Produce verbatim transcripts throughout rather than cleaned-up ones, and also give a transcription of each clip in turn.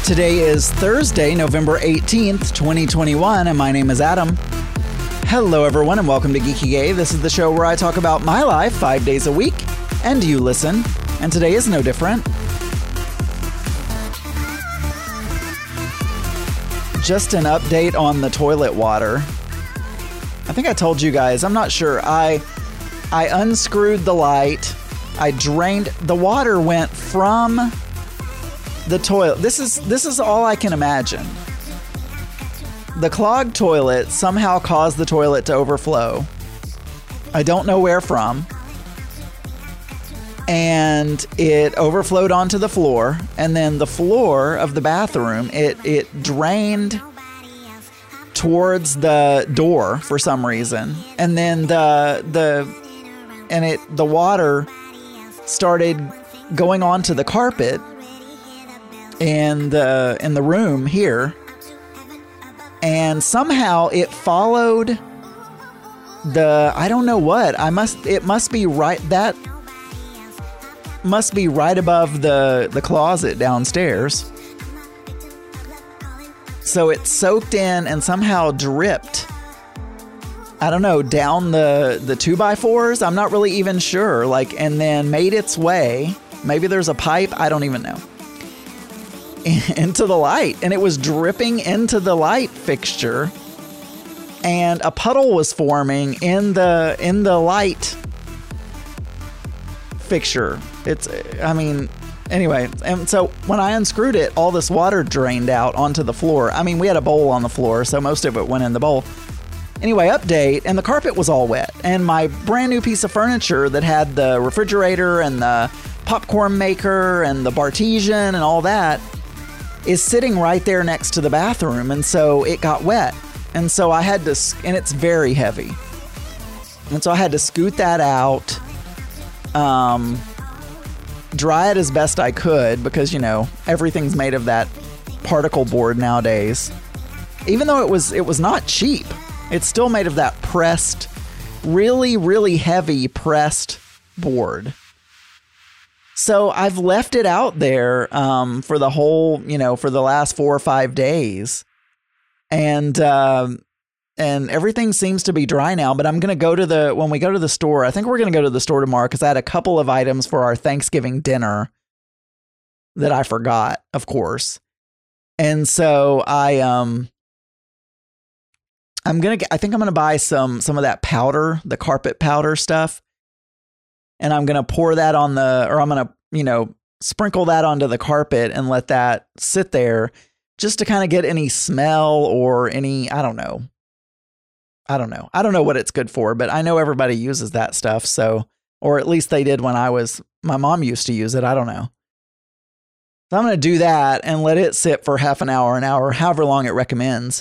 Today is Thursday, November eighteenth, twenty twenty-one, and my name is Adam. Hello, everyone, and welcome to Geeky Gay. This is the show where I talk about my life five days a week, and you listen, and today is no different. Just an update on the toilet water. I think I told you guys, I'm not sure. I I unscrewed the light. I drained, the water went from the toilet. This is this is all I can imagine. The clogged toilet somehow caused the toilet to overflow. I don't know where from. And it overflowed onto the floor, and then the floor of the bathroom, it it drained towards the door for some reason. And then the the and it the water started going onto the carpet in the in the room here, and somehow it followed the I don't know what I must it must be right that must be right above the the closet downstairs, so it soaked in and somehow dripped, I don't know, down the the two by fours. I'm not really even sure, like, and then made its way, maybe there's a pipe, I don't even know, into the light, and it was dripping into the light fixture, and a puddle was forming in the in the light fixture. It's I mean anyway, and so when I unscrewed it, all this water drained out onto the floor. I mean, we had a bowl on the floor, so most of it went in the bowl. Anyway, update, and the carpet was all wet, and my brand new piece of furniture that had the refrigerator and the popcorn maker and the Bartesian and all that is sitting right there next to the bathroom, and so it got wet, and so I had to, and it's very heavy, and so I had to scoot that out, um, dry it as best I could, because, you know, everything's made of that particle board nowadays. Even though it was it was not cheap, it's still made of that pressed, really, really heavy pressed board. So I've left it out there um, for the whole, you know, for the last four or five days. And uh, and everything seems to be dry now. But I'm going to go to the, when we go to the store, I think we're going to go to the store tomorrow, because I had a couple of items for our Thanksgiving dinner that I forgot, of course. And so I, um, I'm going to, I think I'm going to buy some, some of that powder, the carpet powder stuff. And I'm going to pour that on the, or I'm going to, you know, sprinkle that onto the carpet and let that sit there just to kind of get any smell or any, I don't know. I don't know. I don't know what it's good for, but I know everybody uses that stuff. So, or at least they did when I was, my mom used to use it. I don't know. So I'm going to do that and let it sit for half an hour, an hour, however long it recommends.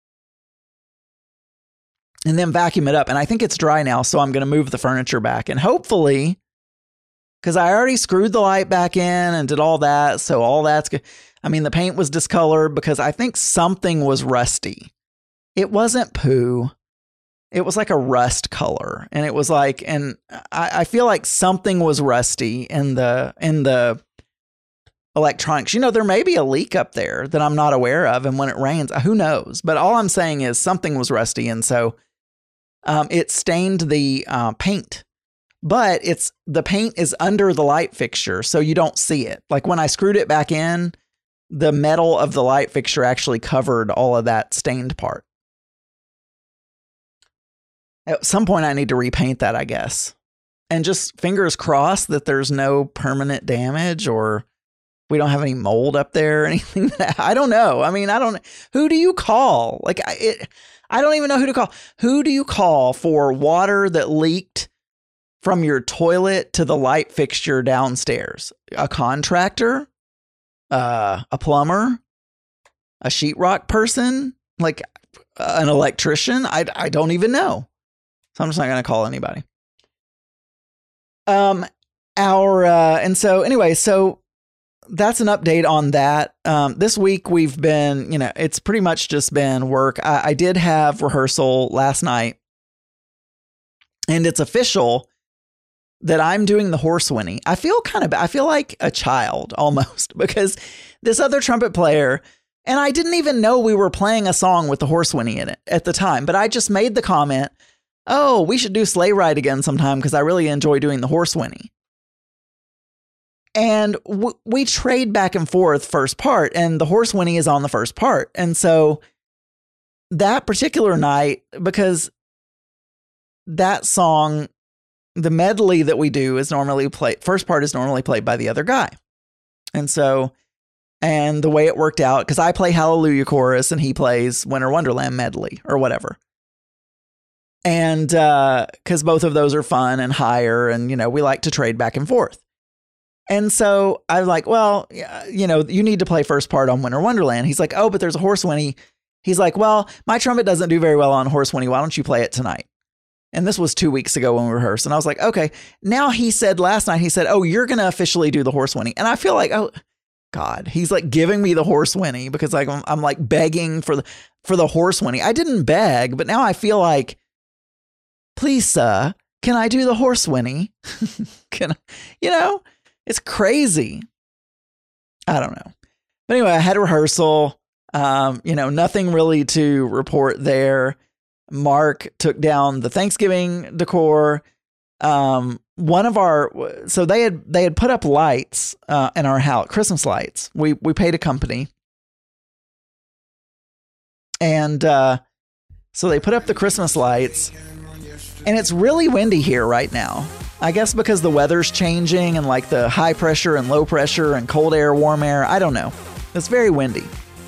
And then vacuum it up. And I think it's dry now, so I'm going to move the furniture back. And hopefully, because I already screwed the light back in and did all that, so all that's good. I mean, the paint was discolored because I think something was rusty. It wasn't poo. It was like a rust color. And it was like, and I, I feel like something was rusty in the in the electronics. You know, there may be a leak up there that I'm not aware of. And when it rains, who knows? But all I'm saying is something was rusty. And so Um, it stained the uh, paint, but it's the paint is under the light fixture, so you don't see it. Like when I screwed it back in, the metal of the light fixture actually covered all of that stained part. At some point, I need to repaint that, I guess, and just fingers crossed that there's no permanent damage or we don't have any mold up there or anything. I don't know. I mean, I don't. Who do you call? Like I, it. I don't even know who to call. Who do you call for water that leaked from your toilet to the light fixture downstairs? A contractor? Uh, a plumber? A sheetrock person? Like uh, an electrician? I, I don't even know. So I'm just not going to call anybody. Um, our, uh, and so anyway, so that's an update on that. Um, this week we've been, you know, it's pretty much just been work. I, I did have rehearsal last night, and it's official that I'm doing the horse whinny. I feel kind of, I feel like a child almost, because this other trumpet player, and I didn't even know we were playing a song with the horse whinny in it at the time, but I just made the comment, oh, we should do Sleigh Ride again sometime because I really enjoy doing the horse whinny. And w- we trade back and forth first part, and the horse whinny is on the first part. And so that particular night, because that song, the medley that we do is normally played, first part is normally played by the other guy. And so, and the way it worked out, because I play Hallelujah Chorus and he plays Winter Wonderland medley or whatever. And uh, because both of those are fun and higher, and, you know, we like to trade back and forth. And so I was like, well, you know, you need to play first part on Winter Wonderland. He's like, oh, but there's a horse whinny. He's like, well, my trumpet doesn't do very well on horse whinny. Why don't you play it tonight? And this was two weeks ago when we rehearsed. And I was like, okay. Now he said last night, he said, oh, you're going to officially do the horse whinny. And I feel like, oh, God, he's like giving me the horse whinny because like I'm, I'm like begging for the, for the horse whinny. I didn't beg, but now I feel like, please, sir, can I do the horse whinny? Can I, you know? It's crazy. I don't know. But anyway, I had a rehearsal. Um, you know, nothing really to report there. Mark took down the Thanksgiving decor. Um, one of our, so they had, they had put up lights, uh, in our house, Christmas lights. We, we paid a company. And, uh, so they put up the Christmas lights, and it's really windy here right now. I guess because the weather's changing and like the high pressure and low pressure and cold air, warm air. I don't know. It's very windy.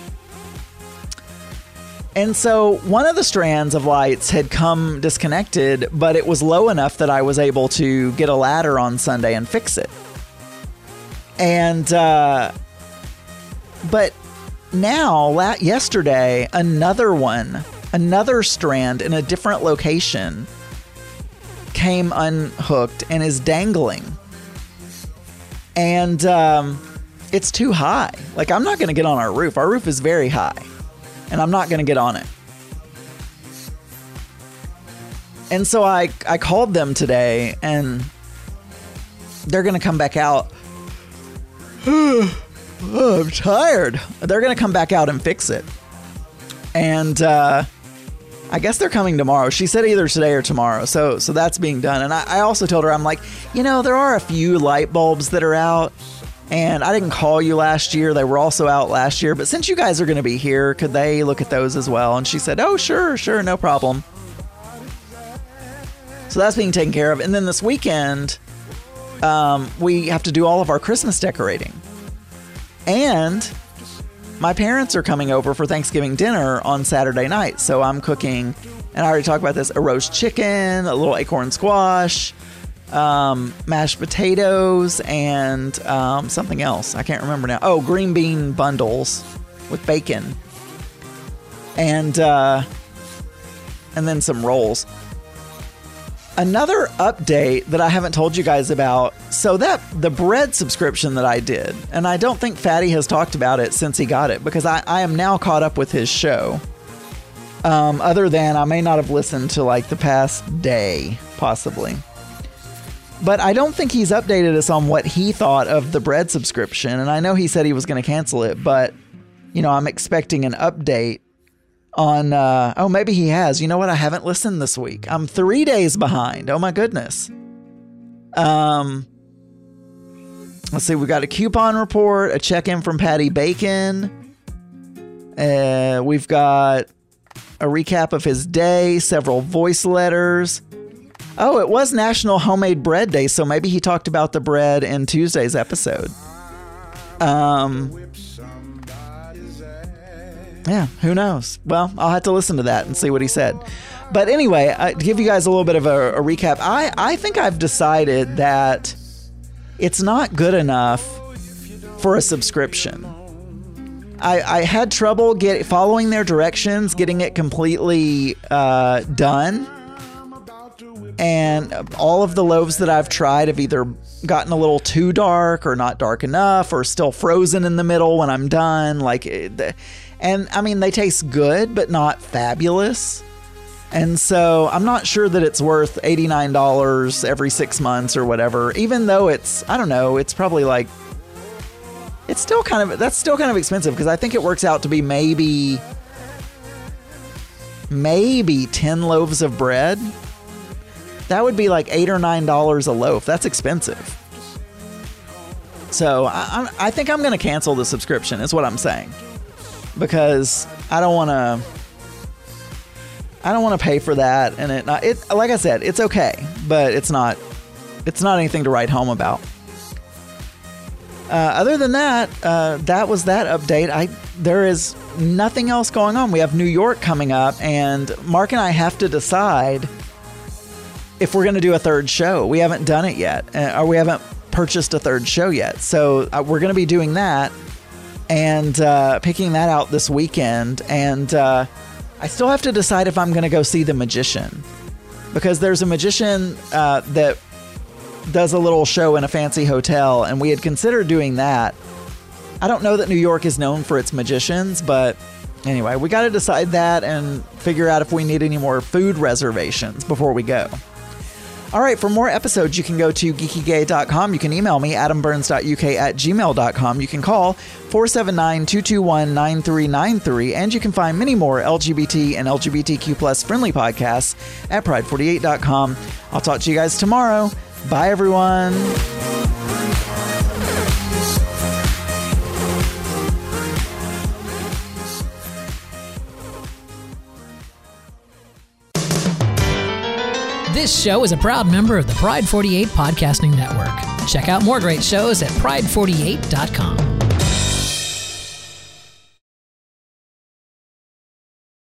And so one of the strands of lights had come disconnected, but it was low enough that I was able to get a ladder on Sunday and fix it. And, uh, but now, la- yesterday, another one, another strand in a different location came unhooked and is dangling. And um, it's too high. Like, I'm not going to get on our roof. Our roof is very high, and I'm not going to get on it. And so I, I called them today, and they're going to come back out. Oh, I'm tired. They're going to come back out and fix it. And, uh, I guess they're coming tomorrow. She said either today or tomorrow. So so that's being done. And I, I also told her, I'm like, you know, there are a few light bulbs that are out. And I didn't call you last year. They were also out last year. But since you guys are going to be here, could they look at those as well? And she said, oh, sure, sure, no problem. So that's being taken care of. And then this weekend, um, we have to do all of our Christmas decorating. And my parents are coming over for Thanksgiving dinner on Saturday night. So I'm cooking, and I already talked about this, a roast chicken, a little acorn squash, um, mashed potatoes, and um, something else. I can't remember now. Oh, green bean bundles with bacon. And, uh, and then some rolls. Another update that I haven't told you guys about. So that the bread subscription that I did, and I don't think Fatty has talked about it since he got it, because I, I am now caught up with his show. Um, other than I may not have listened to like the past day, possibly. But I don't think he's updated us on what he thought of the bread subscription. And I know he said he was going to cancel it, but, you know, I'm expecting an update on, uh, oh, maybe he has. You know what? I haven't listened this week. I'm three days behind. Oh, my goodness. Um, let's see. We got a coupon report, a check-in from Patty Bacon. Uh, we've got a recap of his day, several voice letters. Oh, it was National Homemade Bread Day, so maybe he talked about the bread in Tuesday's episode. Um... Yeah, who knows? Well, I'll have to listen to that and see what he said. But anyway, uh, to give you guys a little bit of a, a recap, I, I think I've decided that it's not good enough for a subscription. I, I had trouble get following their directions, getting it completely uh, done. And all of the loaves that I've tried have either gotten a little too dark or not dark enough or still frozen in the middle when I'm done. Like, it, and I mean, they taste good, but not fabulous. And so I'm not sure that it's worth eighty-nine dollars every six months or whatever, even though it's, I don't know, it's probably like It's still kind of, that's still kind of expensive because I think it works out to be maybe, maybe ten loaves of bread. That would be like eight or nine dollars a loaf. That's expensive. So I, I think I'm going to cancel the subscription is what I'm saying, because I don't want to, I don't want to pay for that. And it, it, like I said, it's okay, but it's not, it's not anything to write home about. Uh, other than that, uh, that was that update. I there is nothing else going on. We have New York coming up, and Mark and I have to decide if we're going to do a third show. We haven't done it yet, uh, or we haven't purchased a third show yet. So uh, we're going to be doing that and uh, picking that out this weekend. And uh, I still have to decide if I'm going to go see The Magician, because there's a magician uh, that does a little show in a fancy hotel, and we had considered doing that. I don't know that New York is known for its magicians, but anyway, we got to decide that and figure out if we need any more food reservations before we go. All right, for more episodes, you can go to geeky gay dot com. You can email me, adam burns dot u k at gmail dot com. You can call four seven nine, two two one, nine three nine three, and you can find many more L G B T and L G B T Q plus friendly podcasts at pride forty-eight dot com. I'll talk to you guys tomorrow. Bye, everyone. This show is a proud member of the Pride forty-eight Podcasting Network. Check out more great shows at pride forty-eight dot com.